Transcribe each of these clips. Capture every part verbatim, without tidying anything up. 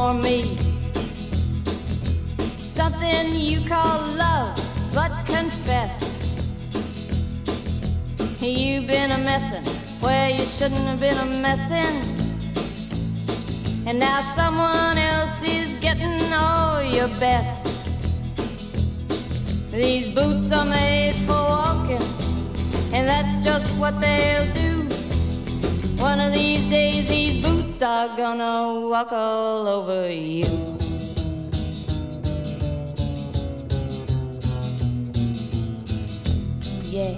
for me. Something you call love, but confess you've been a messin' where you shouldn't have been a messin', and now someone else is getting all your best. These boots are made for walking, and that's just what they'll do. One of these days these boots are gonna walk all over you. Yeah.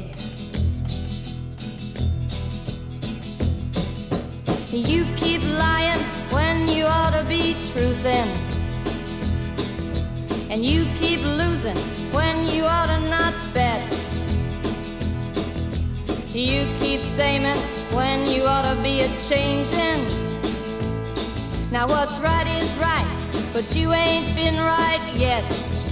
You keep lying when you ought to be truthin', and you keep losing when you ought to not bet. You keep saying when you ought to be a-changin'. Now what's right is right, but you ain't been right yet.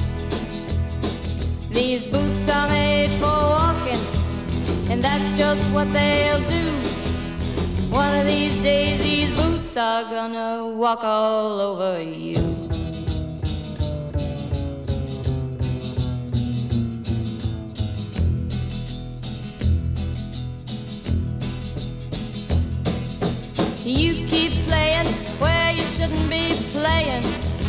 These boots are made for walking, and that's just what they'll do. One of these days these boots are gonna walk all over you. You keep playing where you shouldn't be playing,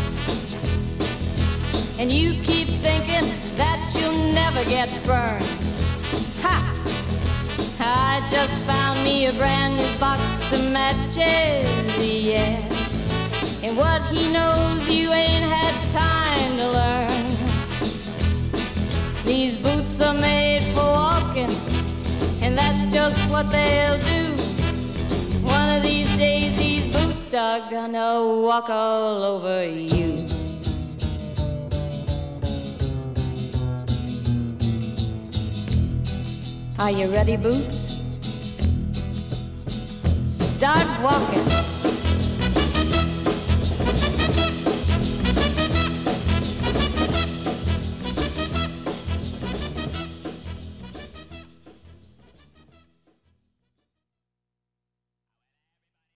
and you keep thinking that you'll never get burned. Ha! I just found me a brand new box of matches, yeah. And what he knows you ain't had time to learn. These boots are made for walking, and that's just what they'll do. One of these days these boots are gonna walk all over you. Are you ready, Boots? Start walking.